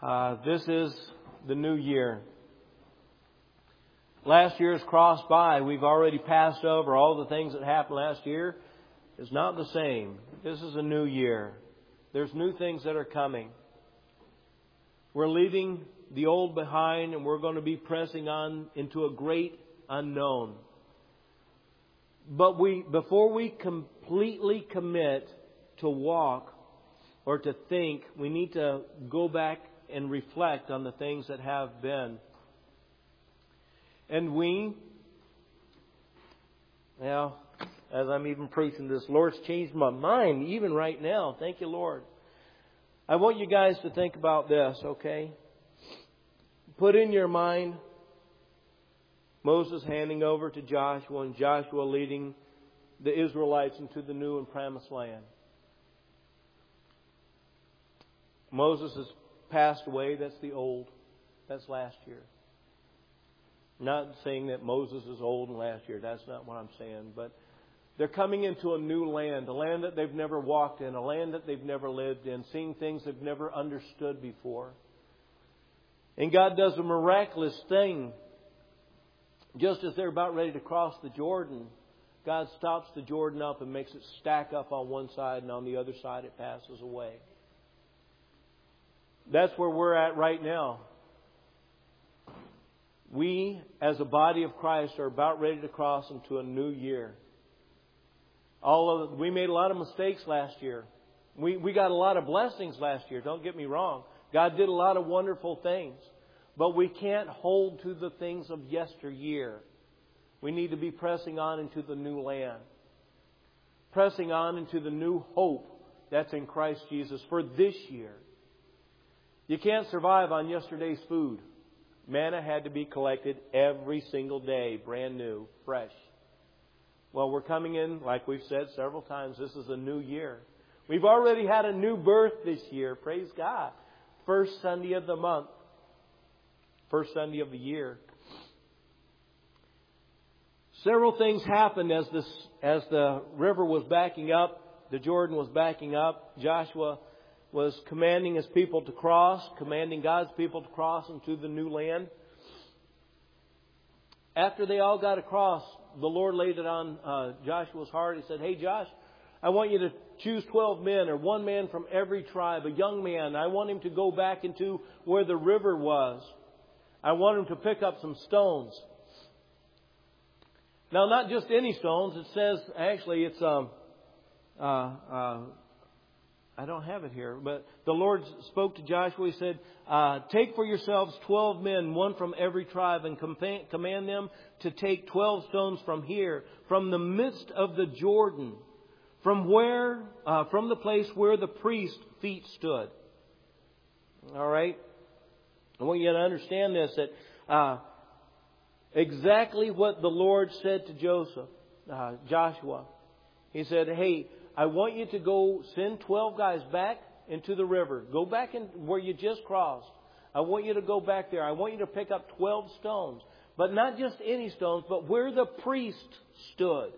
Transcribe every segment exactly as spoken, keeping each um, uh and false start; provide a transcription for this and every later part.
Uh, this is the new year. Last year has crossed by. We've already passed over all the things that happened last year. It's not the same. This is a new year. There's new things that are coming. We're leaving the old behind, and we're going to be pressing on into a great unknown. But we, before we completely commit to walk or to think, we need to go back and reflect on the things that have been. And we, well, as I'm even preaching this, Lord's changed my mind even right now. Thank you, Lord. I want you guys to think about this, okay? Put in your mind Moses handing over to Joshua and Joshua leading the Israelites into the new and promised land. Moses has passed away. That's the old. That's last year. Not saying that Moses is old and last year. That's not what I'm saying. But they're coming into a new land, a land that they've never walked in, a land that they've never lived in, seeing things they've never understood before. And God does a miraculous thing. Just as they're about ready to cross the Jordan, God stops the Jordan up and makes it stack up on one side, and on the other side it passes away. That's where we're at right now. We, as a body of Christ, are about ready to cross into a new year. All of we made a lot of mistakes last year. We we got a lot of blessings last year. Don't get me wrong. God did a lot of wonderful things. But we can't hold to the things of yesteryear. We need to be pressing on into the new land. Pressing on into the new hope that's in Christ Jesus for this year. You can't survive on yesterday's food. Manna had to be collected every single day, brand new, fresh. Well, we're coming in, like we've said several times, this is a new year. We've already had a new birth this year, praise God. First Sunday of the month. First Sunday of the year. Several things happened as this as the river was backing up, the Jordan was backing up. Joshua was commanding his people to cross, commanding God's people to cross into the new land. After they all got across, the Lord laid it on uh, Joshua's heart. He said, "Hey, Josh, I want you to choose twelve men, or one man from every tribe, a young man. I want him to go back into where the river was. I want him to pick up some stones." Now, not just any stones. It says, actually, it's, um, uh, uh, I don't have it here, but the Lord spoke to Joshua. He said, uh, "Take for yourselves twelve men, one from every tribe, and command them to take twelve stones from here, from the midst of the Jordan, from where, uh, from the place where the priest's feet stood." All right. I want you to understand this, that uh, exactly what the Lord said to Joseph, uh, Joshua. He said, "Hey, I want you to go send twelve guys back into the river. Go back in where you just crossed. I want you to go back there. I want you to pick up twelve stones. But not just any stones, but where the priest stood."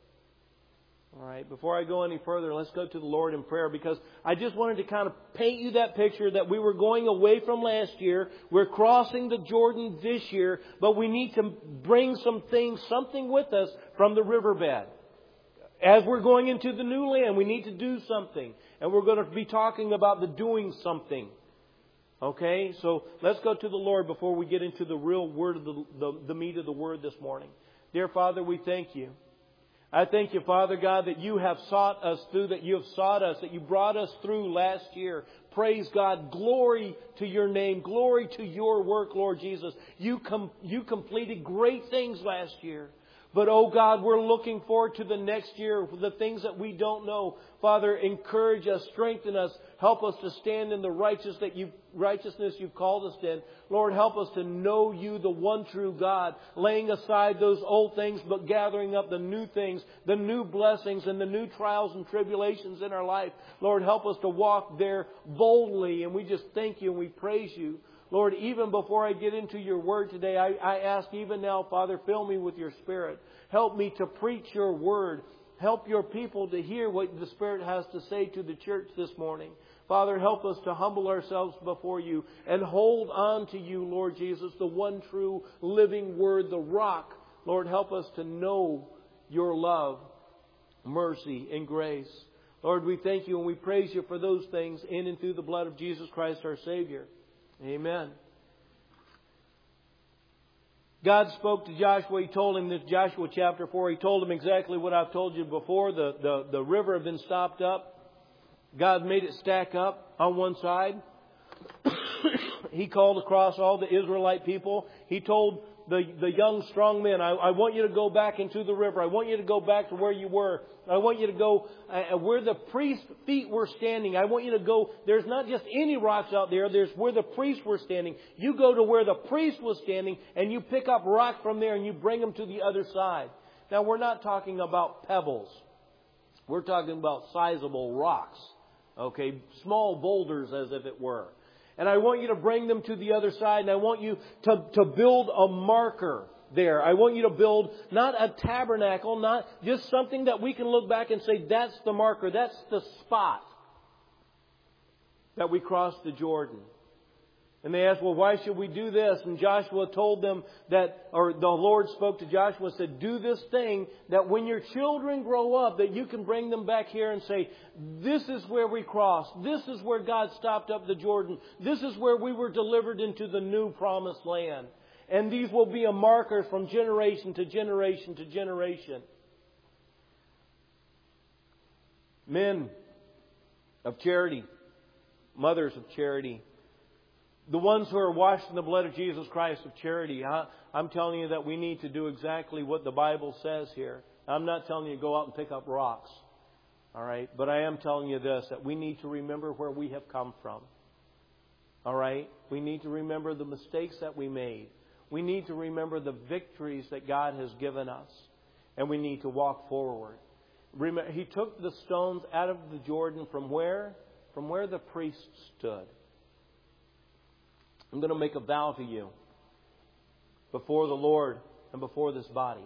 All right, before I go any further, let's go to the Lord in prayer, because I just wanted to kind of paint you that picture that we were going away from last year. We're crossing the Jordan this year, but we need to bring some things, something with us from the riverbed. As we're going into the new land, we need to do something. And we're going to be talking about the doing something. Okay, so let's go to the Lord before we get into the real word of the, the, the meat of the word this morning. Dear Father, we thank you. I thank you, Father God, that you have sought us through, that you have sought us, that you brought us through last year. Praise God. Glory to your name. Glory to your work, Lord Jesus. You com- you completed great things last year. But, oh God, we're looking forward to the next year, the things that we don't know. Father, encourage us, strengthen us, help us to stand in the righteous that you've, righteousness you've called us in. Lord, help us to know you, the one true God, laying aside those old things, but gathering up the new things, the new blessings and the new trials and tribulations in our life. Lord, help us to walk there boldly, and we just thank you and we praise you. Lord, even before I get into your word today, I, I ask even now, Father, fill me with your Spirit. Help me to preach your word. Help your people to hear what the Spirit has to say to the church this morning. Father, help us to humble ourselves before You and hold on to You, Lord Jesus, the one true living Word, the rock. Lord, help us to know Your love, mercy, and grace. Lord, we thank You and we praise You for those things in and through the blood of Jesus Christ, our Savior. Amen. God spoke to Joshua. He told him this, Joshua chapter four. He told him exactly what I've told you before. The, the, the river had been stopped up. God made it stack up on one side. He called across all the Israelite people. He told the, the young, strong men, I, I want you to go back into the river. I want you to go back to where you were. I want you to go uh, where the priest's feet were standing. I want you to go. There's not just any rocks out there. There's where the priests were standing. You go to where the priest was standing and you pick up rocks from there and you bring them to the other side. Now, we're not talking about pebbles. We're talking about sizable rocks. Okay, small boulders as if it were. And I want you to bring them to the other side, and I want you to, to build a marker there. I want you to build not a tabernacle, not just something that we can look back and say, that's the marker, that's the spot that we crossed the Jordan. And they asked, well, why should we do this? And Joshua told them that, or the Lord spoke to Joshua and said, do this thing that when your children grow up, that you can bring them back here and say, this is where we crossed. This is where God stopped up the Jordan. This is where we were delivered into the new promised land. And these will be a marker from generation to generation to generation. Men of charity, mothers of charity, the ones who are washed in the blood of Jesus Christ of charity, I, I'm telling you that we need to do exactly what the Bible says here. I'm not telling you to go out and pick up rocks. All right? But I am telling you this, that we need to remember where we have come from. All right? We need to remember the mistakes that we made. We need to remember the victories that God has given us. And we need to walk forward. Remember, He took the stones out of the Jordan from where? From where the priests stood. I'm going to make a vow to you before the Lord and before this body.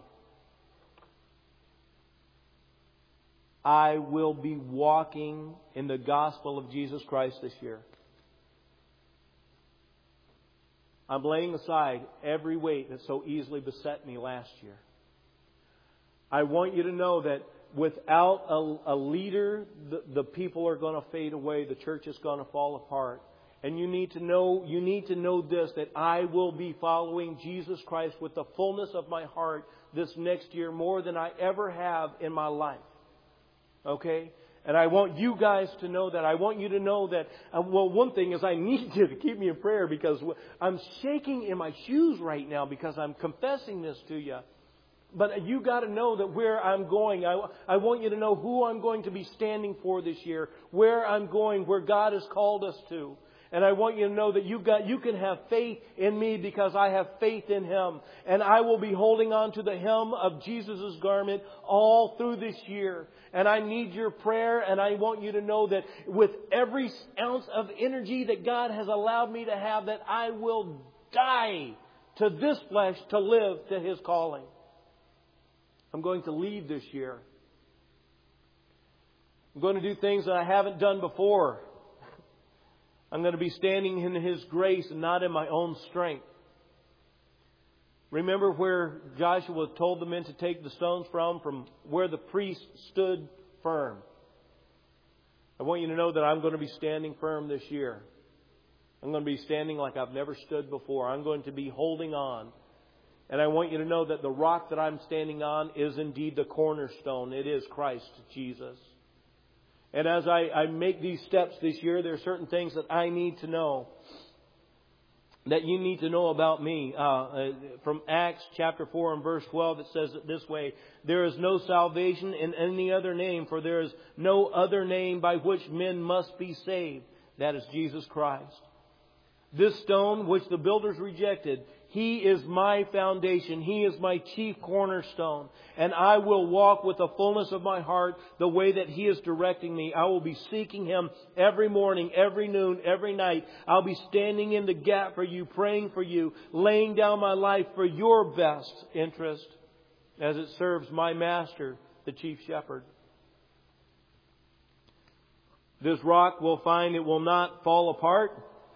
I will be walking in the gospel of Jesus Christ this year. I'm laying aside every weight that so easily beset me last year. I want you to know that without a, a leader, the, the people are going to fade away. The church is going to fall apart. And you need to know, you need to know this, that I will be following Jesus Christ with the fullness of my heart this next year more than I ever have in my life. Okay? And I want you guys to know that. I want you to know that, uh, well, one thing is I need you to keep me in prayer because I'm shaking in my shoes right now because I'm confessing this to you. But you got to know that where I'm going, I, I want you to know who I'm going to be standing for this year, where I'm going, where God has called us to. And I want you to know that you got you can have faith in me because I have faith in Him. And I will be holding on to the hem of Jesus' garment all through this year. And I need your prayer, and I want you to know that with every ounce of energy that God has allowed me to have, that I will die to this flesh to live to His calling. I'm going to lead this year. I'm going to do things that I haven't done before. I'm going to be standing in His grace and not in my own strength. Remember where Joshua told the men to take the stones from, from where the priest stood firm. I want you to know that I'm going to be standing firm this year. I'm going to be standing like I've never stood before. I'm going to be holding on. And I want you to know that the rock that I'm standing on is indeed the cornerstone. It is Christ Jesus. And as I, I make these steps this year, there are certain things that I need to know, that you need to know about me. Uh, uh, from Acts chapter four and verse twelve, it says it this way: there is no salvation in any other name, for there is no other name by which men must be saved. That is Jesus Christ. This stone which the builders rejected, He is my foundation. He is my chief cornerstone. And I will walk with the fullness of my heart the way that He is directing me. I will be seeking Him every morning, every noon, every night. I'll be standing in the gap for you, praying for you, laying down my life for your best interest as it serves my Master, the Chief Shepherd. This rock will find it will not fall apart.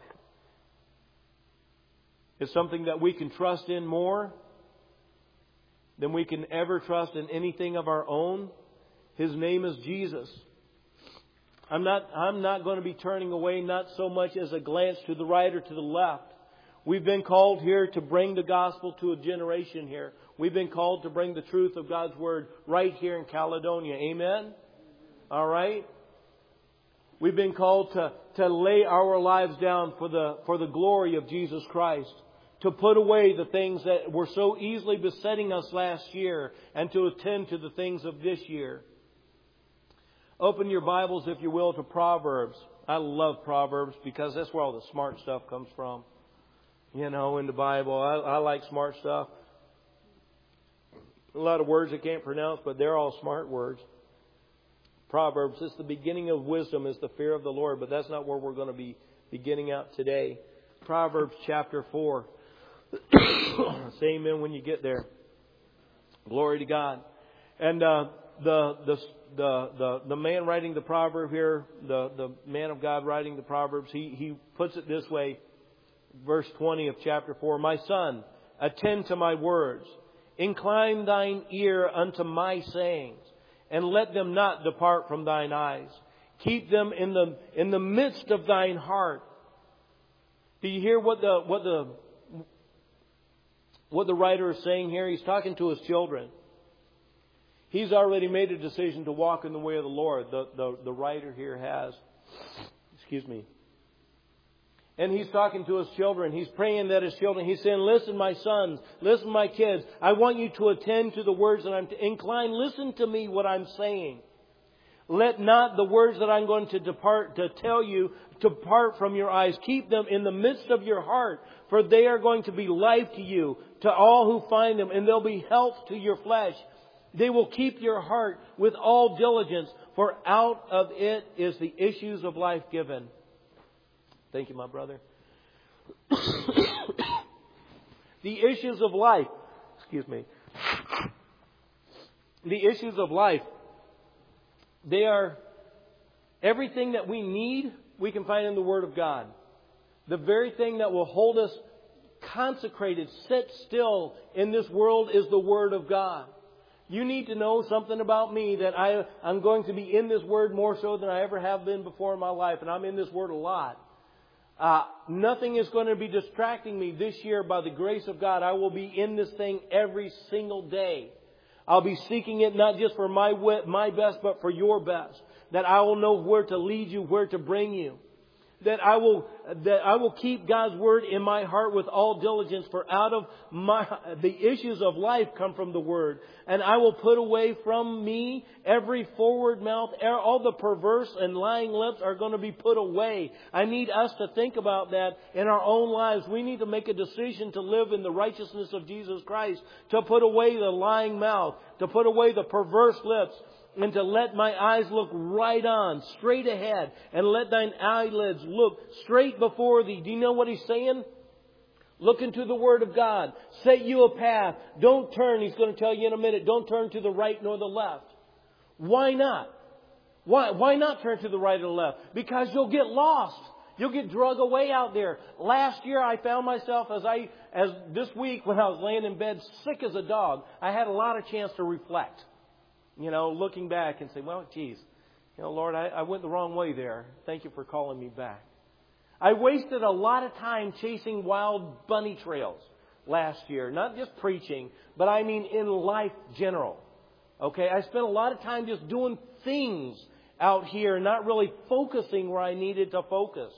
It's something that we can trust in more than we can ever trust in anything of our own. His name is Jesus. I'm not, I'm not going to be turning away, not so much as a glance to the right or to the left. We've been called here to bring the gospel to a generation here. We've been called to bring the truth of God's Word right here in Caledonia. Amen? All right? We've been called to, to lay our lives down for the, for the glory of Jesus Christ. To put away the things that were so easily besetting us last year and to attend to the things of this year. Open your Bibles, if you will, to Proverbs. I love Proverbs because that's where all the smart stuff comes from. You know, in the Bible. I, I like smart stuff. A lot of words I can't pronounce, but they're all smart words. Proverbs, it's the beginning of wisdom, is the fear of the Lord, but that's not where we're going to be beginning out today. Proverbs chapter four. Say amen when you get there. Glory to God. And uh, the, the the the the man writing the proverb here, the, the man of God writing the Proverbs, he, he puts it this way. Verse twenty of chapter four. My son, attend to my words. Incline thine ear unto my sayings, and let them not depart from thine eyes. Keep them in the in the midst of thine heart. Do you hear what the what the what the writer is saying here? He's talking to his children. He's already made a decision to walk in the way of the Lord. The the, the writer here has. Excuse me. And he's talking to his children. He's praying that his children, he's saying, listen, my sons, listen, my kids. I want you to attend to the words that I'm to incline. Listen to me what I'm saying. Let not the words that I'm going to depart to tell you depart from your eyes. Keep them in the midst of your heart, for they are going to be life to you, to all who find them, and they'll be health to your flesh. They will keep your heart with all diligence, for out of it is the issues of life given. Thank you, my brother. The issues of life. Excuse me. The issues of life. They are everything that we need, we can find in the Word of God. The very thing that will hold us consecrated, sit still in this world is the Word of God. You need to know something about me, that I, I'm going to be in this Word more so than I ever have been before in my life. And I'm in this Word a lot. Uh, nothing is going to be distracting me this year by the grace of God. I will be in this thing every single day. I'll be seeking it not just for my my best, but for your best. That I will know where to lead you, where to bring you. That I will that I will keep God's Word in my heart with all diligence, for out of my the issues of life come from the Word. And I will put away from me every forward mouth. All the perverse and lying lips are going to be put away. I need us to think about that in our own lives. We need to make a decision to live in the righteousness of Jesus Christ, to put away the lying mouth, to put away the perverse lips, and to let my eyes look right on, straight ahead, and let thine eyelids look straight before thee. Do you know what he's saying? Look into the Word of God. Set you a path. Don't turn. He's going to tell you in a minute. Don't turn to the right nor the left. Why not? Why, why not turn to the right or the left? Because you'll get lost. You'll get drug away out there. Last year I found myself as I, as this week when I was laying in bed sick as a dog, I had a lot of chance to reflect. You know, looking back and say, well, geez, you know, Lord, I, I went the wrong way there. Thank you for calling me back. I wasted a lot of time chasing wild bunny trails last year. Not just preaching, but I mean in life general. Okay, I spent a lot of time just doing things out here, not really focusing where I needed to focus.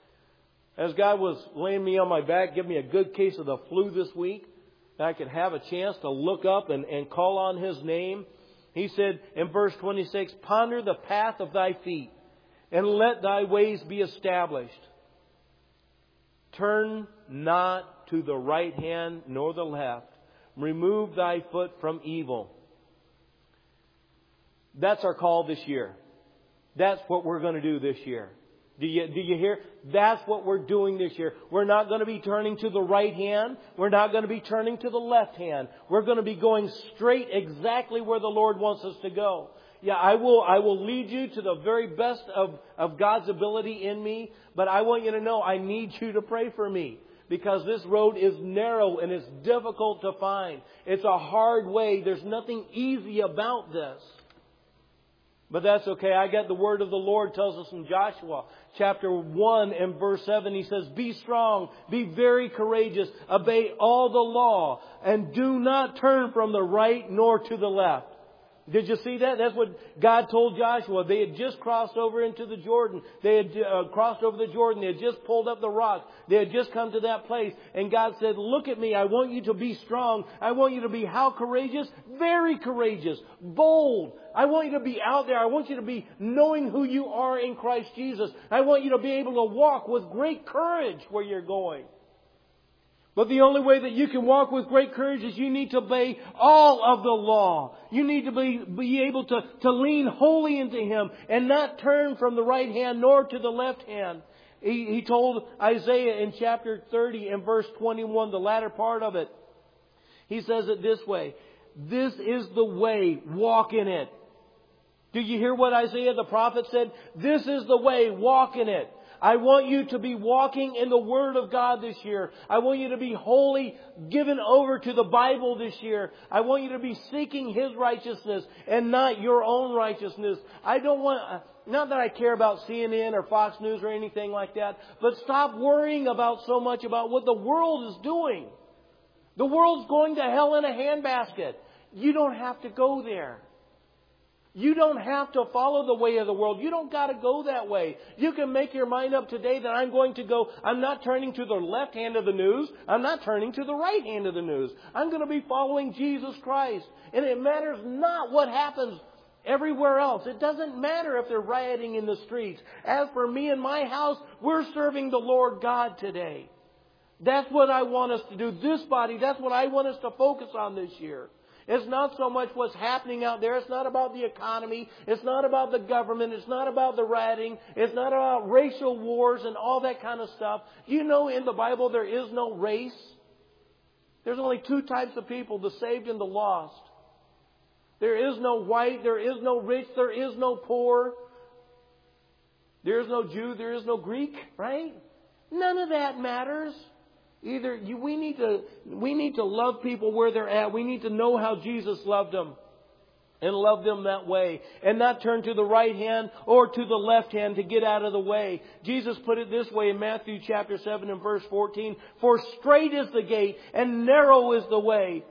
As God was laying me on my back, giving me a good case of the flu this week, I could have a chance to look up and, and call on His name. He said in verse twenty-six, ponder the path of thy feet, and let thy ways be established. Turn not to the right hand nor the left. Remove thy foot from evil. That's our call this year. That's what we're going to do this year. Do you, do you hear? That's what we're doing this year. We're not going to be turning to the right hand. We're not going to be turning to the left hand. We're going to be going straight exactly where the Lord wants us to go. Yeah, I will, I will lead you to the very best of, of God's ability in me. But I want you to know I need you to pray for me. Because this road is narrow and it's difficult to find. It's a hard way. There's nothing easy about this. But that's okay. I got the word of the Lord tells us in Joshua chapter one and verse seven. He says, be strong, be very courageous, obey all the law, and do not turn from the right nor to the left. Did you see that? That's what God told Joshua. They had just crossed over into the Jordan. They had uh, crossed over the Jordan. They had just pulled up the rocks. They had just come to that place. And God said, look at me. I want you to be strong. I want you to be how courageous? Very courageous. Bold. I want you to be out there. I want you to be knowing who you are in Christ Jesus. I want you to be able to walk with great courage where you're going. But the only way that you can walk with great courage is you need to obey all of the law. You need to be, be able to, to lean wholly into Him and not turn from the right hand nor to the left hand. He, he told Isaiah in chapter thirty and verse twenty-one, the latter part of it. He says it this way. This is the way, walk in it. Do you hear what Isaiah the prophet said? This is the way, walk in it. I want you to be walking in the Word of God this year. I want you to be wholly given over to the Bible this year. I want you to be seeking His righteousness and not your own righteousness. I don't want, not that I care about C N N or Fox News or anything like that, but stop worrying about so much about what the world is doing. The world's going to hell in a handbasket. You don't have to go there. You don't have to follow the way of the world. You don't got to go that way. You can make your mind up today that I'm going to go, I'm not turning to the left hand of the news. I'm not turning to the right hand of the news. I'm going to be following Jesus Christ. And it matters not what happens everywhere else. It doesn't matter if they're rioting in the streets. As for me and my house, we're serving the Lord God today. That's what I want us to do. This body, that's what I want us to focus on this year. It's not so much what's happening out there. It's not about the economy. It's not about the government. It's not about the rioting. It's not about racial wars and all that kind of stuff. You know, in the Bible there is no race. There's only two types of people, the saved and the lost. There is no white. There is no rich. There is no poor. There is no Jew. There is no Greek, right? None of that matters. Either you, we need to we need to love people where they're at. We need to know how Jesus loved them and love them that way, and not turn to the right hand or to the left hand to get out of the way. Jesus put it this way in Matthew chapter seven and verse fourteen: "For straight is the gate and narrow is the way."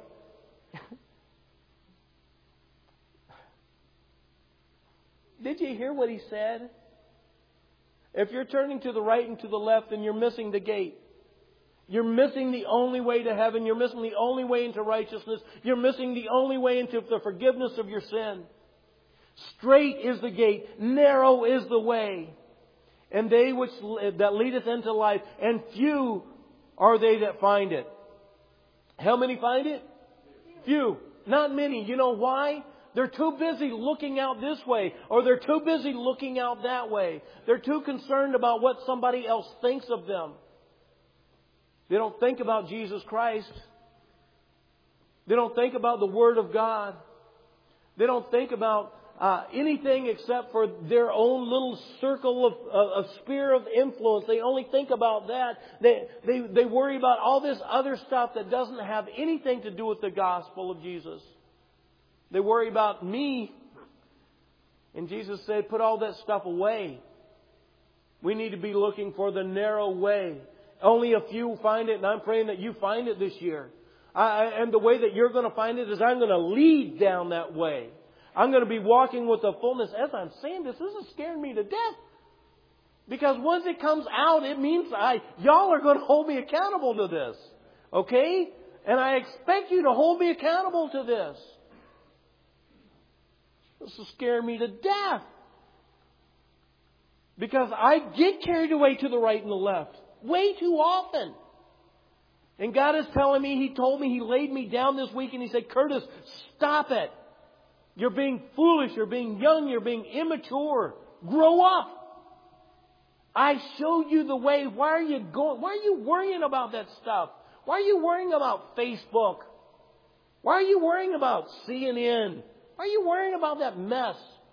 Did you hear what He said? If you're turning to the right and to the left, then you're missing the gate. You're missing the only way to heaven. You're missing the only way into righteousness. You're missing the only way into the forgiveness of your sin. Straight is the gate. Narrow is the way. And they which that leadeth into life. And few are they that find it. How many find it? Few. Not many. You know why? They're too busy looking out this way. Or they're too busy looking out that way. They're too concerned about what somebody else thinks of them. They don't think about Jesus Christ. They don't think about the Word of God. They don't think about uh, anything except for their own little circle of, of, of sphere of influence. They only think about that. They, they, they worry about all this other stuff that doesn't have anything to do with the gospel of Jesus. They worry about me. And Jesus said, put all that stuff away. We need to be looking for the narrow way. Only a few find it, and I'm praying that you find it this year. I, and the way that you're going to find it is I'm going to lead down that way. I'm going to be walking with the fullness. As I'm saying this, this is scaring me to death. Because once it comes out, it means I, y'all are going to hold me accountable to this. Okay? And I expect you to hold me accountable to this. This is scaring me to death. Because I get carried away to the right and the left. Way too often. And God is telling me, He told me, He laid me down this week and He said, Curtis, stop it. You're being foolish. You're being young. You're being immature. Grow up. I showed you the way. Why are you going? Why are you worrying about that stuff? Why are you worrying about Facebook? Why are you worrying about C N N? Why are you worrying about that mess?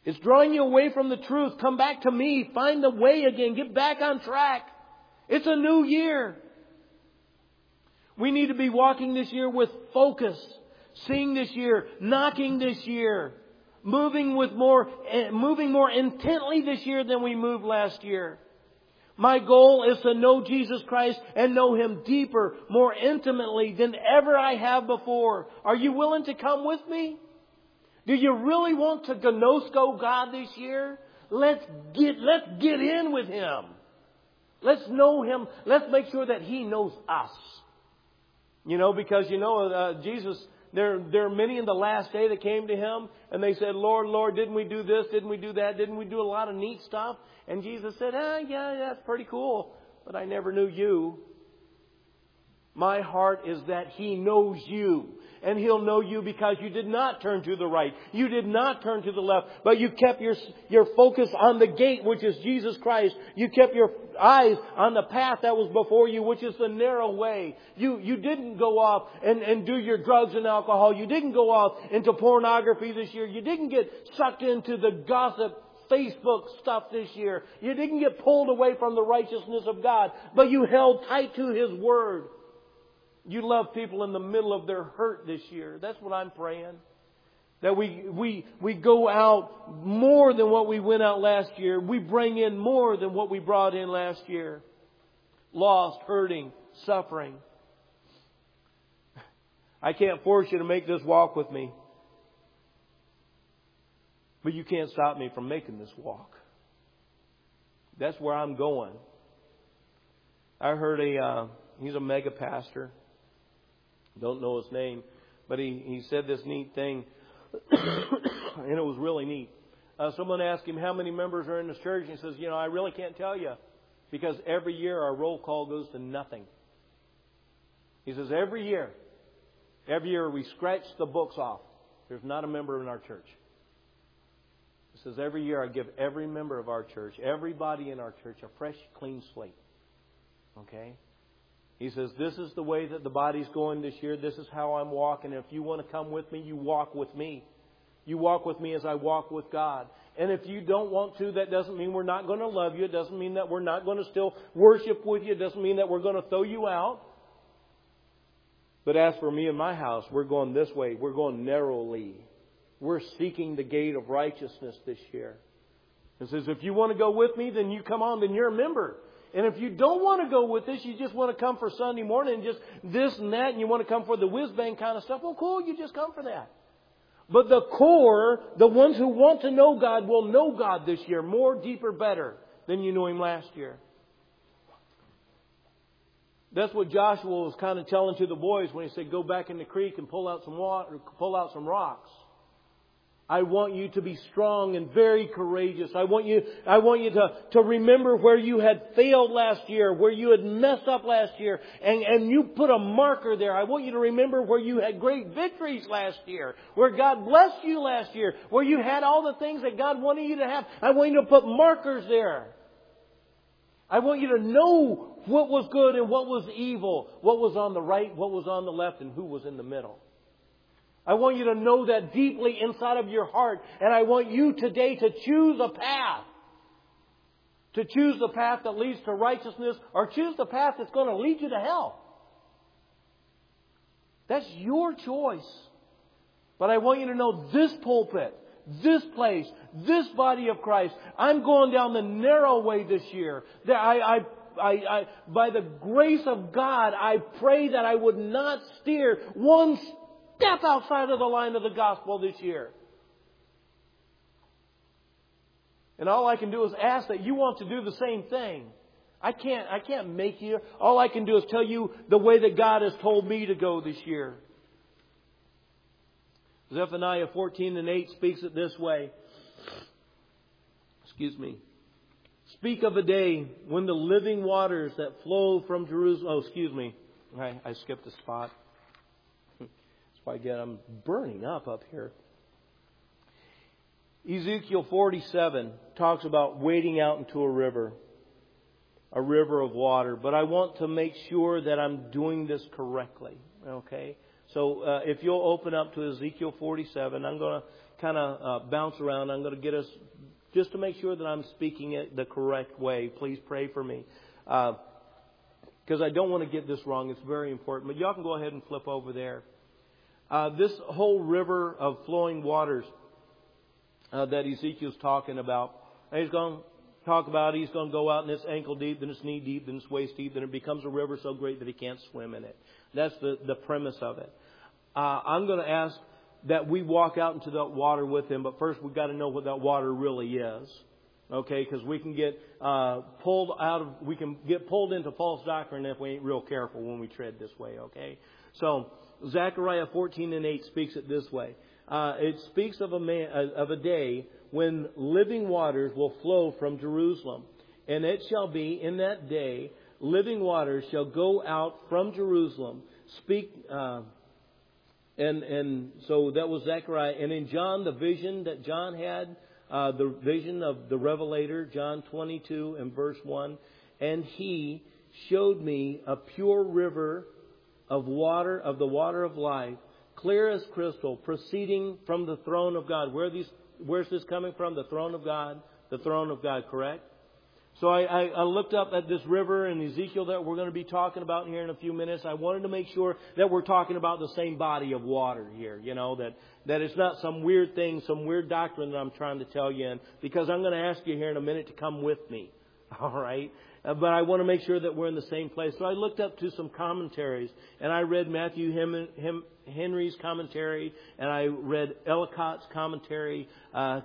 It's drawing you away from the truth. Come back to me. Find the way again. Get back on track. It's a new year. We need to be walking this year with focus. Seeing this year. Knocking this year. Moving with more, moving more intently this year than we moved last year. My goal is to know Jesus Christ and know Him deeper, more intimately than ever I have before. Are you willing to come with me? Do you really want to gnosko God this year? Let's get, let's get in with Him. Let's know Him. Let's make sure that He knows us. You know, because you know, uh, Jesus, there, there are many in the last day that came to Him and they said, Lord, Lord, didn't we do this? Didn't we do that? Didn't we do a lot of neat stuff? And Jesus said, ah, yeah, that's pretty cool, but I never knew you. My heart is that He knows you. And He'll know you because you did not turn to the right. You did not turn to the left. But you kept your, your focus on the gate, which is Jesus Christ. You kept your eyes on the path that was before you, which is the narrow way. You, you didn't go off and, and do your drugs and alcohol. You didn't go off into pornography this year. You didn't get sucked into the gossip Facebook stuff this year. You didn't get pulled away from the righteousness of God. But you held tight to His Word. You love people in the middle of their hurt this year. That's what I'm praying. That we, we, we go out more than what we went out last year. We bring in more than what we brought in last year. Lost, hurting, suffering. I can't force you to make this walk with me. But you can't stop me from making this walk. That's where I'm going. I heard a, uh, he's a mega pastor. Don't know his name, but he, he said this neat thing, and it was really neat. Uh, someone asked him how many members are in this church, and he says, you know, I really can't tell you, because every year our roll call goes to nothing. He says, every year, every year we scratch the books off. There's not a member in our church. He says, every year I give every member of our church, everybody in our church, a fresh, clean slate. Okay? He says, this is the way that the body's going this year. This is how I'm walking. If you want to come with me, you walk with me. You walk with me as I walk with God. And if you don't want to, that doesn't mean we're not going to love you. It doesn't mean that we're not going to still worship with you. It doesn't mean that we're going to throw you out. But as for me and my house, we're going this way. We're going narrowly. We're seeking the gate of righteousness this year. It says, if you want to go with me, then you come on, then you're a member. And if you don't want to go with this, you just want to come for Sunday morning and just this and that, and you want to come for the whiz-bang kind of stuff, well, cool, you just come for that. But the core, the ones who want to know God will know God this year more, deeper, better than you knew Him last year. That's what Joshua was kind of telling to the boys when he said, go back in the creek and pull out some water, pull out some rocks. I want you to be strong and very courageous. I want you, I want you to, to remember where you had failed last year, where you had messed up last year, and, and you put a marker there. I want you to remember where you had great victories last year, where God blessed you last year, where you had all the things that God wanted you to have. I want you to put markers there. I want you to know what was good and what was evil, what was on the right, what was on the left, and who was in the middle. I want you to know that deeply inside of your heart. And I want you today to choose a path. To choose the path that leads to righteousness, or choose the path that's going to lead you to hell. That's your choice. But I want you to know this pulpit, this place, this body of Christ, I'm going down the narrow way this year. That I, I I, I, by the grace of God, I pray that I would not steer one step outside of the line of the gospel this year. And all I can do is ask that you want to do the same thing. I can't, I can't make you. All I can do is tell you the way that God has told me to go this year. Zephaniah fourteen and eight speaks it this way. Excuse me. Speak of a day when the living waters that flow from Jerusalem... Oh, excuse me. I, I skipped a spot. That's why again I'm burning up up here. Ezekiel forty-seven talks about wading out into a river. A river of water. But I want to make sure that I'm doing this correctly. Okay? So uh, if you'll open up to Ezekiel forty-seven, I'm going to kind of uh, bounce around. I'm going to get us, just to make sure that I'm speaking it the correct way. Please pray for me. Because uh, I don't want to get this wrong. It's very important. But y'all can go ahead and flip over there. Uh, this whole river of flowing waters uh, that Ezekiel's talking about, he's going to talk about, he's going to go out and it's ankle deep, then it's knee deep, then it's waist deep, then it becomes a river so great that he can't swim in it. That's the, the premise of it. Uh, I'm going to ask that we walk out into that water with him, but first we've got to know what that water really is. Okay, because we can get uh, pulled out of, we can get pulled into false doctrine if we ain't real careful when we tread this way. Okay, so Zechariah fourteen and eight speaks it this way. Uh, it speaks of a man, uh, of a day when living waters will flow from Jerusalem, and it shall be in that day living waters shall go out from Jerusalem. Speak. Uh, And and so that was Zechariah. And in John, the vision that John had, uh, the vision of the Revelator, John twenty-two and verse one. And he showed me a pure river of water, of the water of life, clear as crystal, proceeding from the throne of God. Where are these, where's this coming from? The throne of God. The throne of God, correct? So I, I, I looked up at this river in Ezekiel that we're going to be talking about here in a few minutes. I wanted to make sure that we're talking about the same body of water here. You know, that, that it's not some weird thing, some weird doctrine that I'm trying to tell you in. Because I'm going to ask you here in a minute to come with me. All right? Uh, but I want to make sure that we're in the same place. So I looked up to some commentaries. And I read Matthew Hem, Hem, Henry's commentary. And I read Ellicott's commentary. Uh,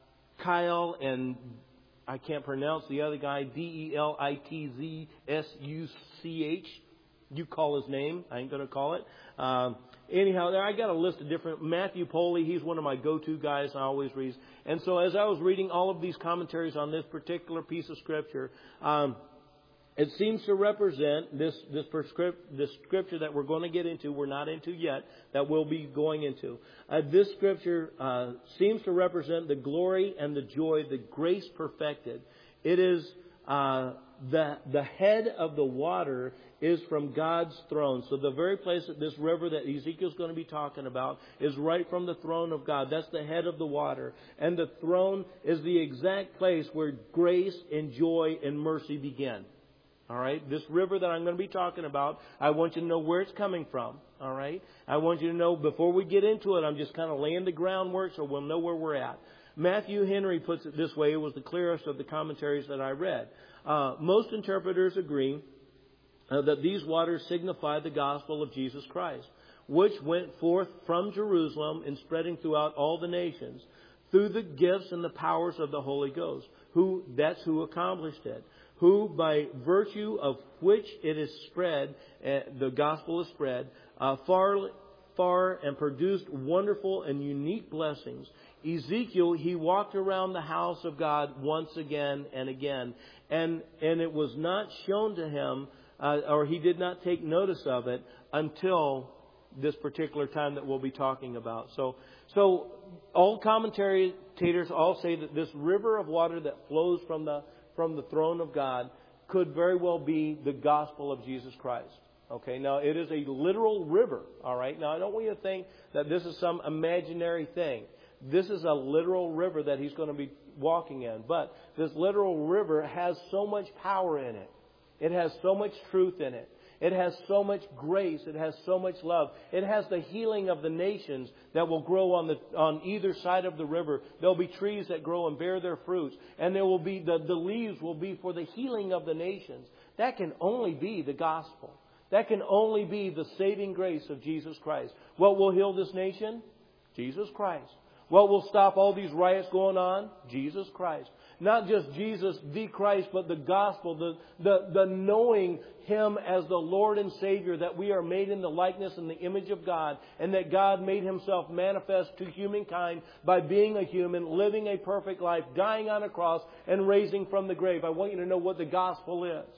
Kyle and I can't pronounce the other guy, D E L I T Z S U C H. You call his name. I ain't going to call it. Um, anyhow, there I got a list of different. Matthew Poley, he's one of my go-to guys I always read. And so as I was reading all of these commentaries on this particular piece of Scripture, um, it seems to represent this this, prescript, this Scripture that we're going to get into, we're not into yet, that we'll be going into. Uh, this Scripture uh, seems to represent the glory and the joy, the grace perfected. It is uh, the the head of the water is from God's throne. So the very place that this river that Ezekiel's going to be talking about is right from the throne of God. That's the head of the water. And the throne is the exact place where grace and joy and mercy begin. All right, this river that I'm going to be talking about, I want you to know where it's coming from. All right, I want you to know before we get into it, I'm just kind of laying the groundwork so we'll know where we're at. Matthew Henry puts it this way. It was the clearest of the commentaries that I read. Uh, most interpreters agree uh, that these waters signify the gospel of Jesus Christ, which went forth from Jerusalem and spreading throughout all the nations through the gifts and the powers of the Holy Ghost. Who that's who accomplished it. Who, by virtue of which it is spread, uh, the gospel is spread, uh, far, far and produced wonderful and unique blessings. Ezekiel, he walked around the house of God once again and again, and and it was not shown to him, uh, or he did not take notice of it until this particular time that we'll be talking about. So, so all commentators all say that this river of water that flows from the from the throne of God could very well be the gospel of Jesus Christ. Okay, now it is a literal river, all right? Now I don't want you to think that this is some imaginary thing. This is a literal river that he's going to be walking in. But this literal river has so much power in it. It has so much truth in it. It has so much grace. It has so much love. It has the healing of the nations that will grow on the on either side of the river. There will be trees that grow and bear their fruits. And there will be the, the leaves will be for the healing of the nations. That can only be the gospel. That can only be the saving grace of Jesus Christ. What will heal this nation? Jesus Christ. What will stop all these riots going on? Jesus Christ. Not just Jesus, the Christ, but the gospel, the, the, the knowing Him as the Lord and Savior, that we are made in the likeness and the image of God, and that God made Himself manifest to humankind by being a human, living a perfect life, dying on a cross, and raising from the grave. I want you to know what the gospel is.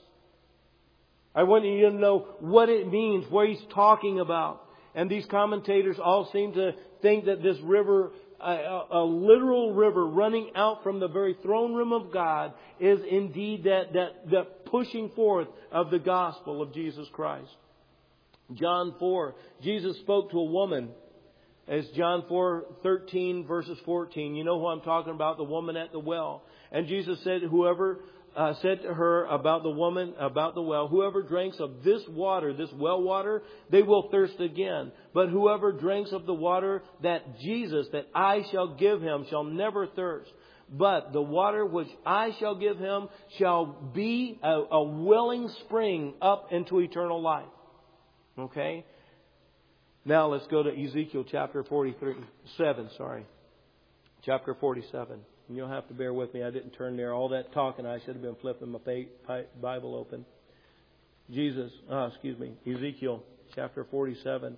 I want you to know what it means, what He's talking about. And these commentators all seem to think that this river, A, a literal river running out from the very throne room of God, is indeed that, that, that pushing forth of the gospel of Jesus Christ. John four, Jesus spoke to a woman It's John four thirteen verses fourteen. You know who I'm talking about, the woman at the well. And Jesus said, whoever uh, said to her about the woman, about the well, whoever drinks of this water, this well water, they will thirst again. But whoever drinks of the water that Jesus, that I shall give him, shall never thirst. But the water which I shall give him shall be a, a welling spring up into eternal life. Okay? Now let's go to Ezekiel chapter forty-three, seven, sorry. Chapter forty-seven. And you'll have to bear with me. I didn't turn there. All that talking, I should have been flipping my Bible open. Jesus, uh, excuse me, Ezekiel chapter forty-seven.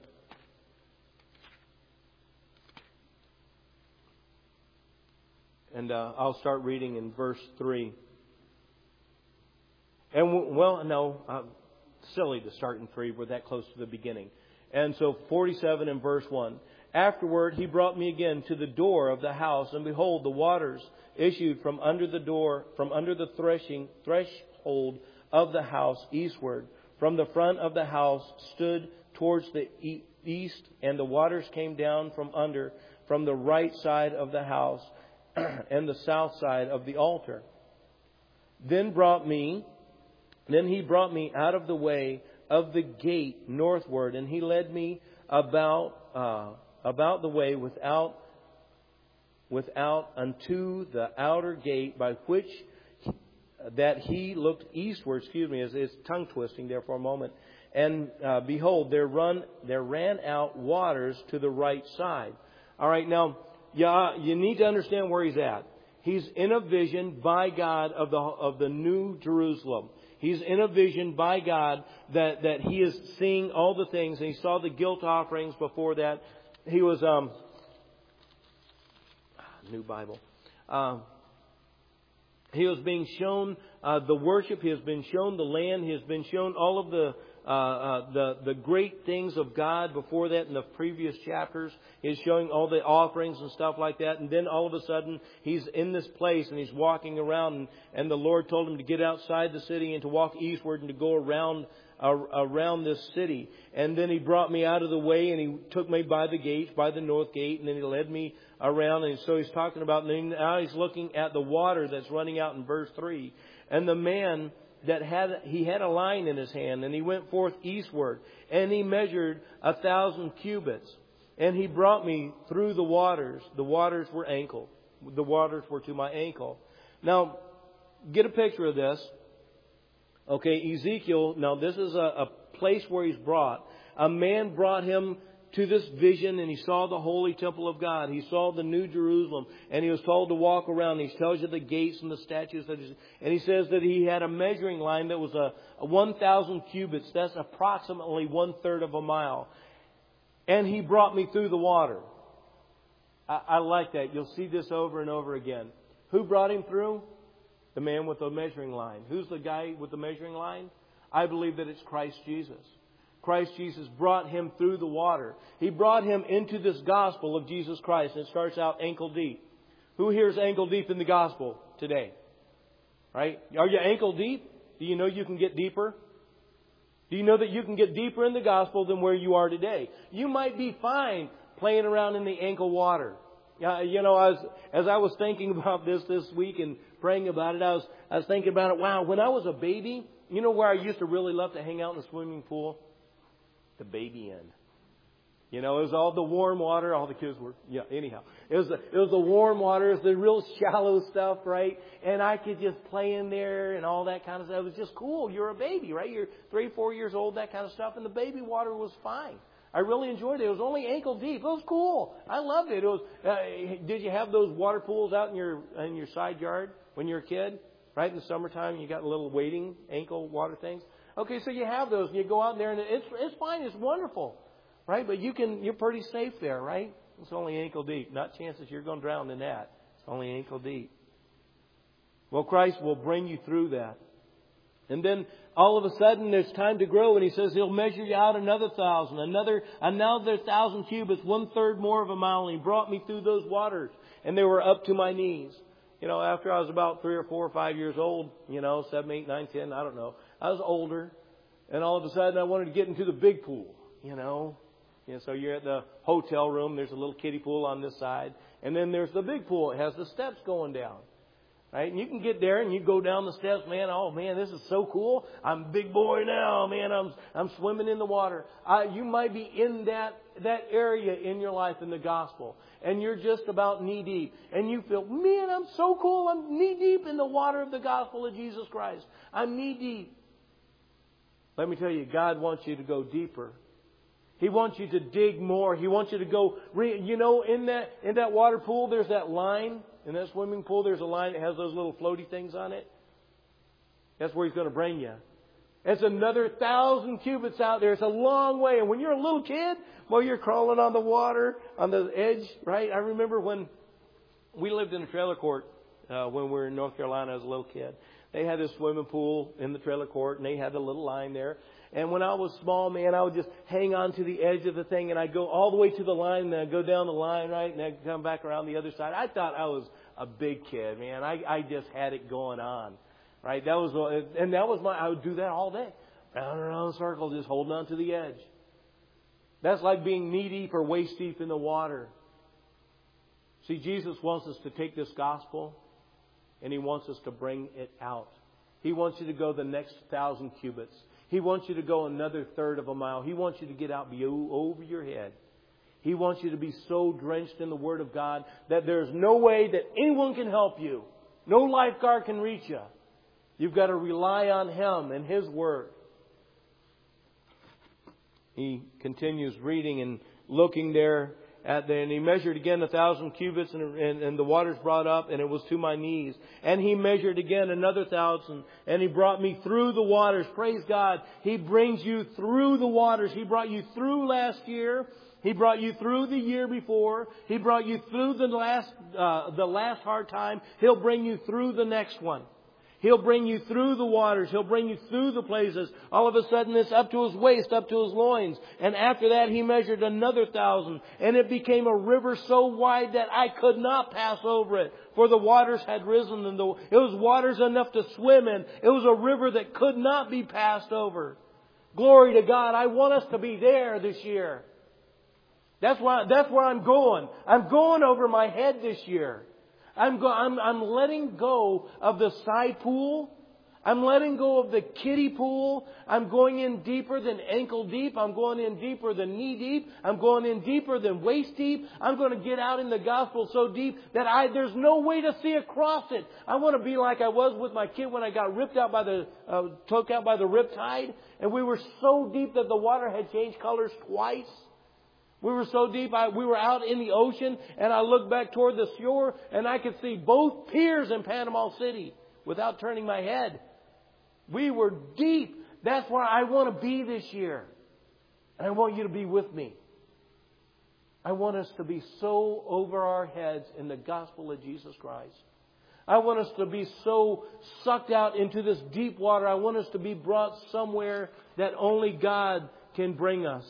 And uh, I'll start reading in verse three. And well, no, uh, silly to start in three. We're that close to the beginning. And so forty-seven and verse one. Afterward, he brought me again to the door of the house, and behold, the waters issued from under the door, from under the threshing threshold of the house eastward. From the front of the house stood towards the east, and the waters came down from under, from the right side of the house and the south side of the altar. Then brought me, then he brought me out of the way of the gate northward, and he led me about uh, about the way without without unto the outer gate, by which that he looked eastward. Excuse me, is is tongue twisting there for a moment. And uh, behold, there run there ran out waters to the right side. All right, now yeah, you need to understand where he's at. He's in a vision by God of the of the New Jerusalem. He's in a vision by God that, that he is seeing all the things. And he saw the guilt offerings before that. He was, um, new Bible. Um, he was being shown uh, the worship. He has been shown the land. He has been shown all of the uh, uh, the the great things of God before that in the previous chapters. He's showing all the offerings and stuff like that. And then all of a sudden, he's in this place and he's walking around. And, and the Lord told him to get outside the city and to walk eastward and to go around uh, around this city. And then he brought me out of the way and he took me by the gates, by the north gate. And then he led me around. And so he's talking about, and now he's looking at the water that's running out in verse three. And the man that had, he had a line in his hand, and he went forth eastward, and he measured a thousand cubits. And he brought me through the waters. The waters were ankle. The waters were to my ankle. Now, get a picture of this. Okay, Ezekiel, now this is a, a place where he's brought. A man brought him to this vision, and he saw the holy temple of God. He saw the New Jerusalem, and he was told to walk around. He tells you the gates and the statues. That is, and he says that he had a measuring line that was a, a one thousand cubits. That's approximately one third of a mile. And he brought me through the water. I, I like that. You'll see this over and over again. Who brought him through? The man with the measuring line. Who's the guy with the measuring line? I believe that it's Christ Jesus. Christ Jesus brought him through the water. He brought him into this gospel of Jesus Christ. And it starts out ankle deep. Who here is ankle deep in the gospel today? Right? Are you ankle deep? Do you know you can get deeper? Do you know that you can get deeper in the gospel than where you are today? You might be fine playing around in the ankle water. Uh, you know, as as I was thinking about this this week and praying about it, I was I was thinking about it. Wow, when I was a baby, you know where I used to really love to hang out in the swimming pool? The baby end. You know, it was all the warm water. All the kids were, yeah, anyhow. It was the, it was the warm water. It was the real shallow stuff, right? And I could just play in there and all that kind of stuff. It was just cool. You're a baby, right? You're three, four years old, that kind of stuff. And the baby water was fine. I really enjoyed it. It was only ankle deep. It was cool. I loved it. It was. Uh, did you have those water pools out in your in your side yard when you were a kid? Right, in the summertime, you got little wading ankle water things. Okay, so you have those, and you go out there, and it's it's fine, it's wonderful, right? But you can you're pretty safe there, right? It's only ankle deep. Not chances you're going to drown in that. It's only ankle deep. Well, Christ will bring you through that, and then all of a sudden there's time to grow, and He says He'll measure you out another thousand, another another thousand cubits, one third more of a mile. And He brought me through those waters, and they were up to my knees. You know, after I was about three or four or five years old, you know, seven, eight, nine, ten, I don't know. I was older, and all of a sudden I wanted to get into the big pool, you know. You know, so you're at the hotel room. There's a little kiddie pool on this side. And then there's the big pool. It has the steps going down. Right? And you can get there and you go down the steps, man. Oh man, this is so cool. I'm a big boy now, man. I'm I'm swimming in the water. Uh, you might be in that that area in your life in the gospel, and you're just about knee deep, and you feel, man, I'm so cool. I'm knee deep in the water of the gospel of Jesus Christ. I'm knee deep. Let me tell you, God wants you to go deeper. He wants you to dig more. He wants you to go. You know, in that in that water pool, there's that line. In that swimming pool, there's a line that has those little floaty things on it. That's where He's going to bring you. It's another thousand cubits out there. It's a long way. And when you're a little kid, well, you're crawling on the water, on the edge, right? I remember when we lived in a trailer court uh, when we were in North Carolina as a little kid. They had this swimming pool in the trailer court, and they had a little line there. And when I was small, man, I would just hang on to the edge of the thing, and I'd go all the way to the line, and I'd go down the line, right, and I'd come back around the other side. I thought I was a big kid, man. I, I just had it going on, right? That was, and that was my, I would do that all day, round and around the circle, just holding on to the edge. That's like being knee deep or waist deep in the water. See, Jesus wants us to take this gospel, and He wants us to bring it out. He wants you to go the next thousand cubits. He wants you to go another third of a mile. He wants you to get out over your head. He wants you to be so drenched in the Word of God that there's no way that anyone can help you. No lifeguard can reach you. You've got to rely on Him and His Word. He continues reading and looking there at the, and he measured again a thousand cubits, and, and, and the waters brought up, and it was to my knees. And he measured again another thousand, and he brought me through the waters. Praise God. He brings you through the waters. He brought you through last year. He brought you through the year before. He brought you through the last, uh, the last hard time. He'll bring you through the next one. He'll bring you through the waters. He'll bring you through the places. All of a sudden it's up to his waist, up to his loins. And after that he measured another thousand. And it became a river so wide that I could not pass over it. For the waters had risen. And the, it was waters enough to swim in. It was a river that could not be passed over. Glory to God. I want us to be there this year. That's why, that's where I'm going. I'm going over my head this year. I'm, go, I'm, I'm letting go of the side pool. I'm letting go of the kiddie pool. I'm going in deeper than ankle deep. I'm going in deeper than knee deep. I'm going in deeper than waist deep. I'm going to get out in the gospel so deep that I there's no way to see across it. I want to be like I was with my kid when I got ripped out by the uh, took out by the riptide, and we were so deep that the water had changed colors twice. We were so deep, I, we were out in the ocean, and I looked back toward the shore, and I could see both piers in Panama City without turning my head. We were deep. That's where I want to be this year. And I want you to be with me. I want us to be so over our heads in the gospel of Jesus Christ. I want us to be so sucked out into this deep water. I want us to be brought somewhere that only God can bring us.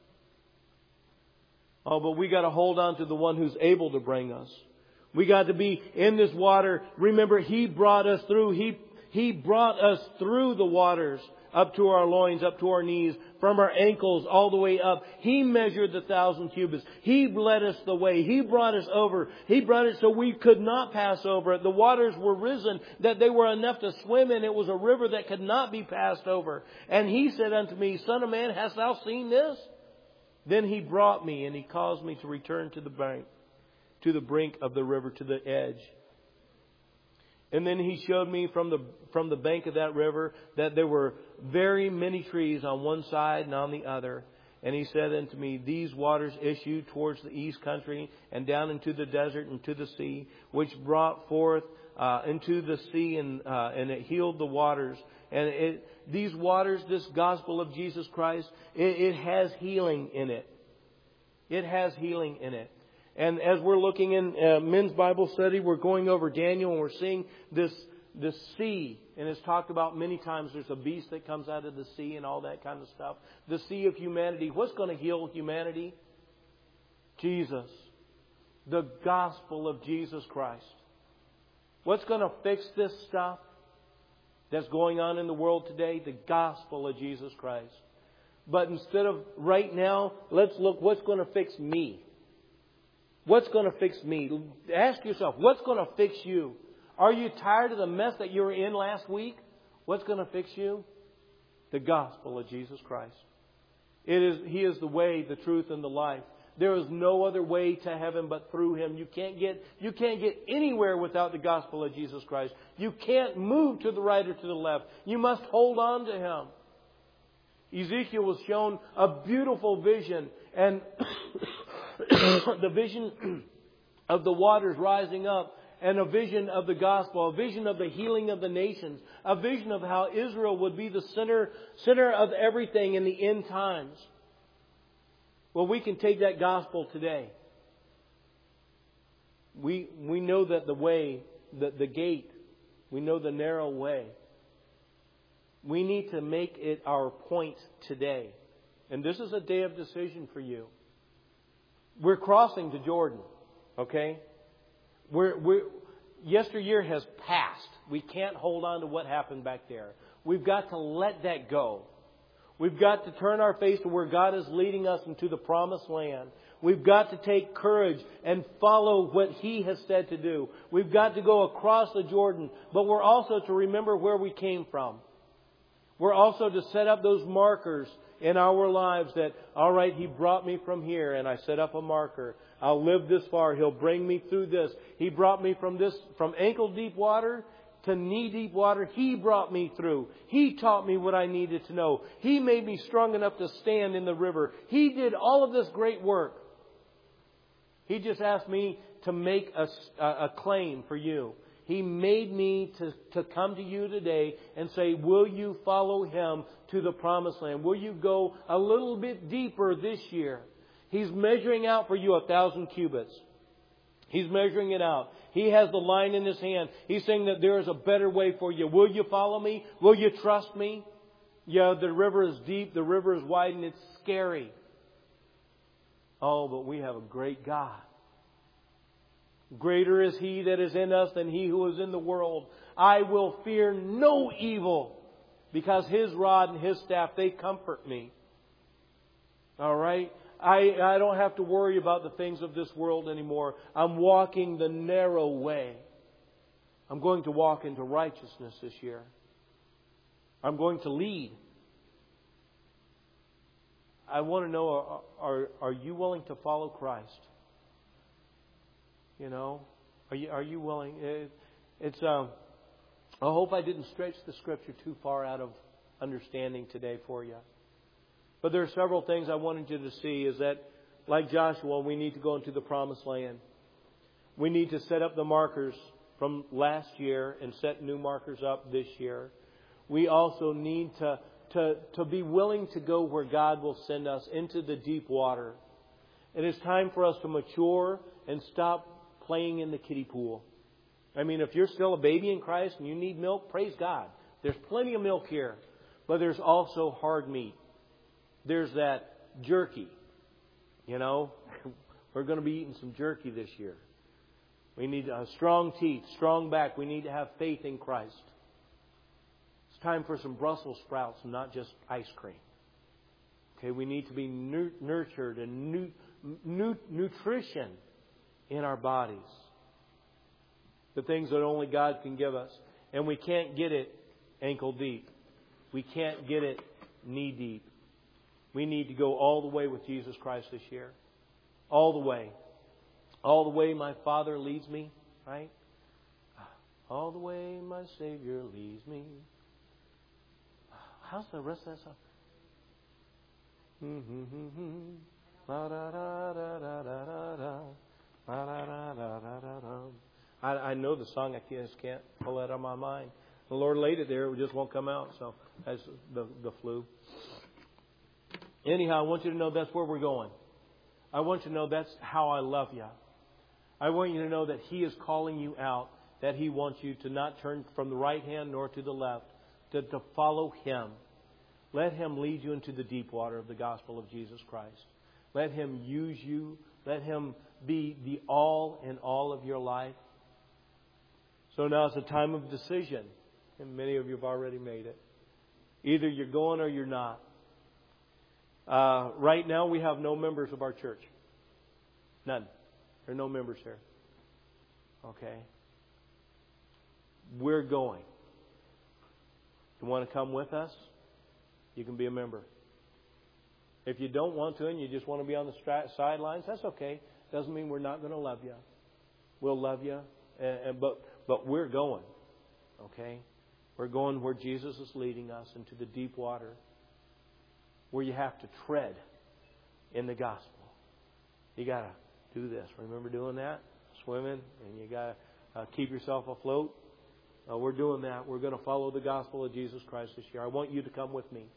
Oh, but we got to hold on to the one who's able to bring us. We got to be in this water. Remember, He brought us through. He, He brought us through the waters up to our loins, up to our knees, from our ankles all the way up. He measured the thousand cubits. He led us the way. He brought us over. He brought it so we could not pass over it. The waters were risen that they were enough to swim in. It was a river that could not be passed over. And He said unto me, Son of man, hast thou seen this? Then He brought me, and He caused me to return to the bank, to the brink of the river, to the edge. And then He showed me from the from the bank of that river that there were very many trees on one side and on the other. And He said unto me, These waters issue towards the east country and down into the desert and to the sea, which brought forth uh, into the sea, and uh, and it healed the waters. And it, these waters, this gospel of Jesus Christ, it, it has healing in it. It has healing in it. And as we're looking in uh, men's Bible study, we're going over Daniel, and we're seeing this this sea. And it's talked about many times. There's a beast that comes out of the sea and all that kind of stuff. The sea of humanity. What's going to heal humanity? Jesus. The gospel of Jesus Christ. What's going to fix this stuff that's going on in the world today? The gospel of Jesus Christ. But instead of right now, let's look what's going to fix me. What's going to fix me? Ask yourself, what's going to fix you? Are you tired of the mess that you were in last week? What's going to fix you? The gospel of Jesus Christ. It is, He is the way, the truth, and the life. There is no other way to heaven but through Him. You can't get, you can't get anywhere without the gospel of Jesus Christ. You can't move to the right or to the left. You must hold on to Him. Ezekiel was shown a beautiful vision, and the vision of the waters rising up, and a vision of the gospel, a vision of the healing of the nations, a vision of how Israel would be the center, center of everything in the end times. Well, we can take that gospel today. We we know that the way, the, the gate, we know the narrow way. We need to make it our point today. And this is a day of decision for you. We're crossing to Jordan, okay? We're, we're, yesteryear has passed. We can't hold on to what happened back there. We've got to let that go. We've got to turn our face to where God is leading us into the promised land. We've got to take courage and follow what He has said to do. We've got to go across the Jordan, but we're also to remember where we came from. We're also to set up those markers in our lives that, all right, He brought me from here and I set up a marker. I'll live this far. He'll bring me through this. He brought me from this, from ankle deep water to knee deep water. He brought me through. He taught me what I needed to know. He made me strong enough to stand in the river. He did all of this great work. He just asked me to make a, a claim for you. He made me to, to come to you today and say, will you follow Him to the promised land? Will you go a little bit deeper this year? He's measuring out for you a thousand cubits. He's measuring it out. He has the line in His hand. He's saying that there is a better way for you. Will you follow me? Will you trust me? Yeah, the river is deep. The river is wide and it's scary. Oh, but we have a great God. Greater is He that is in us than he who is in the world. I will fear no evil because His rod and His staff, they comfort me. All right? I, I don't have to worry about the things of this world anymore. I'm walking the narrow way. I'm going to walk into righteousness this year. I'm going to lead. I want to know, are, are, are you willing to follow Christ? You know, are you are you willing? It, it's. Um, I hope I didn't stretch the Scripture too far out of understanding today for you. But there are several things I wanted you to see. Is that, like Joshua, we need to go into the promised land. We need to set up the markers from last year and set new markers up this year. We also need to to to be willing to go where God will send us, into the deep water. It is time for us to mature and stop playing in the kiddie pool. I mean, if you're still a baby in Christ and you need milk, praise God. There's plenty of milk here. But there's also hard meat. There's that jerky. You know, we're going to be eating some jerky this year. We need uh, strong teeth, strong back. We need to have faith in Christ. It's time for some Brussels sprouts and not just ice cream. Okay, we need to be nu- nurtured and nu- nu- nutrition in our bodies. The things that only God can give us. And we can't get it ankle deep. We can't get it knee deep. We need to go all the way with Jesus Christ this year. All the way. All the way my Father leads me. Right? All the way my Savior leads me. How's the rest of that song? Mm-hmm. La da da da da da da. La da da da da da da. I, I know the song. I just can't pull it out of my mind. The Lord laid it there. It just won't come out. So that's the the flu. Anyhow, I want you to know that's where we're going. I want you to know that's how I love you. I want you to know that He is calling you out. That He wants you to not turn from the right hand nor to the left. To, to follow Him. Let Him lead you into the deep water of the gospel of Jesus Christ. Let Him use you. Let Him be the all in all of your life. So now it's a time of decision. And many of you have already made it. Either you're going or you're not. Uh, right now, we have no members of our church. None. There are no members here. Okay. We're going. You want to come with us? You can be a member. If you don't want to and you just want to be on the stra- sidelines, that's okay. Doesn't mean we're not going to love you. We'll love you, and, and, but but we're going. Okay, we're going where Jesus is leading us, into the deep water, where you have to tread in the gospel. You got to do this. Remember doing that, swimming, and you got to uh, keep yourself afloat. Uh, we're doing that. We're going to follow the gospel of Jesus Christ this year. I want you to come with me.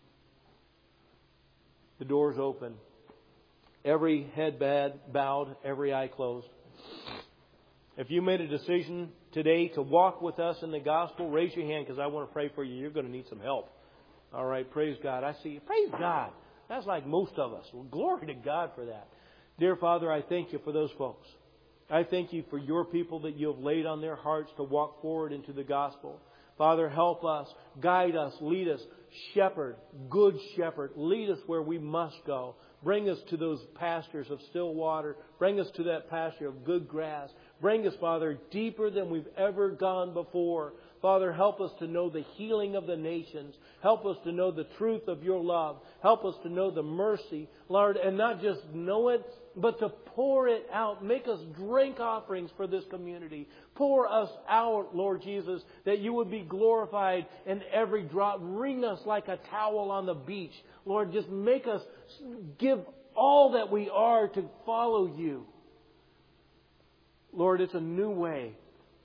The door's open. Every head bowed, every eye closed. If you made a decision today to walk with us in the gospel, raise your hand because I want to pray for you. You're going to need some help. All right, praise God. I see you. Praise God. That's like most of us. Well, glory to God for that. Dear Father, I thank you for those folks. I thank you for your people that you have laid on their hearts to walk forward into the gospel. Father, help us, guide us, lead us, shepherd, good shepherd. Lead us where we must go. Bring us to those pastures of still water. Bring us to that pasture of good grass. Bring us, Father, deeper than we've ever gone before. Father, help us to know the healing of the nations. Help us to know the truth of your love. Help us to know the mercy, Lord, and not just know it, but to pour it out. Make us drink offerings for this community. Pour us out, Lord Jesus, that you would be glorified in every drop. Wring us like a towel on the beach. Lord, just make us give all that we are to follow you. Lord, it's a new way.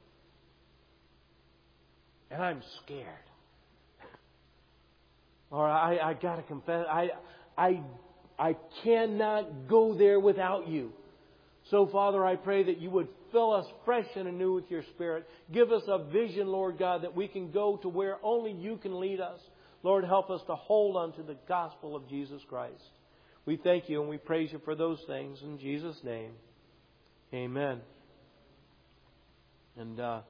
And I'm scared. Lord, I, I got to confess, I, I, I cannot go there without you. So, Father, I pray that you would fill us fresh and anew with your Spirit. Give us a vision, Lord God, that we can go to where only you can lead us. Lord, help us to hold on to the gospel of Jesus Christ. We thank you and we praise you for those things. In Jesus' name, amen. And, uh,